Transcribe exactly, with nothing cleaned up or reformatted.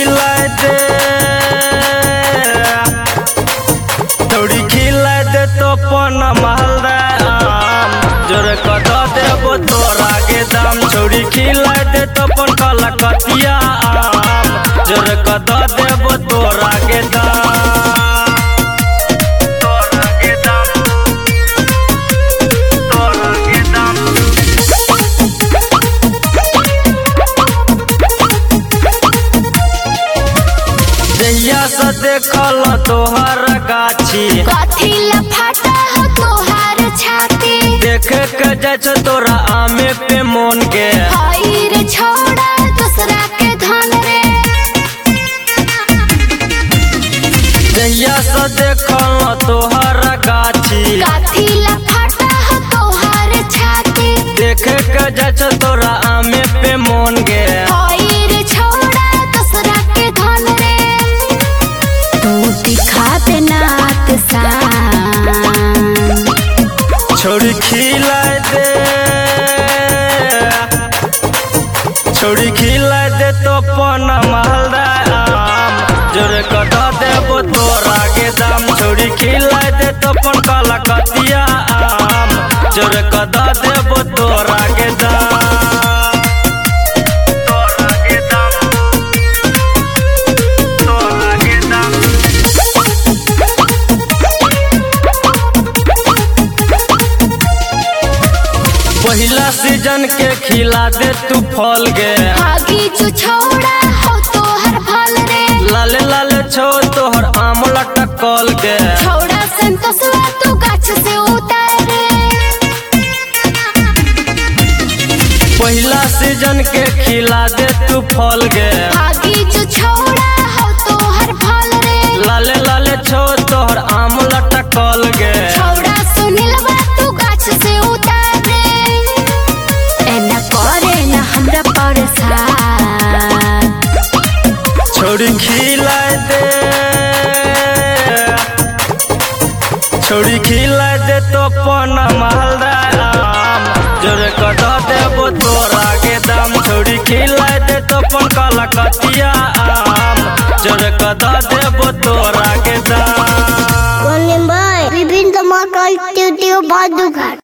खिलाए दे छौड़ी खिलाए दे तो पन मालदा आम जोरे कद देबो तोरा के दाम। छौड़ी खिलाए दे तो पन कलकतिया आम जोरे कद देबो तोरा के दाम। जहिया से देखल तोहर गाछी कथी ला फाटा हो तोहार छाती। देख के जैसे तोरा आमे पे मोन के हई रे छोड़ा दूसरा के धन रे। जहिया से देखल तोहर गाछी कथी ला फाटा हो तोहार छाती। देख के जैसे तोरा आमे पे मोन गे हई रे छोड़ा दूसरा के धन रे। तू दिखात नात सान छौड़ी खिलाए दे छौड़ी खिलाए दे तो पन मालदा आम जोरे कद देबो तोरा के दाम। छौड़ी खिलाए दे तो पन कलकतिया आम जोरे कद देबो तोरा के दाम। तोरा के दाम तोरा के दाम। पहिला सीजन के खिला दे तू फल गे भागी जो छोड़ा हो तोहर फल रे। लाले लाले छो तोहर आम लटकल गे छोड़ा संतोषवा तू गाछ से उतारे। पहिला सीजन के खिला दे तू फल गे भागी जो छोड़ा हो तोहर फल रे। लाले लाले छो तोहर आम लटकल गे छोड़ा सुनिलवा तू गाछ से उतारे। एना करे ना हमरा परेशान। छौड़ी खिलाए दे छौड़ी खिलाए दे तो पन मालदा आम जोरे कद देबो तोरा के दाम। छौड़ी खिलाए दे तो पन कलकतिया आम जोरे कद देबो तोरा के दाम। विभिन्न धमाका स्टूडियो भादुघाट।